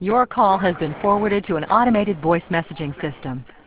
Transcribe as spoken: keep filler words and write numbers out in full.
Your call has been forwarded to an automated voice messaging system.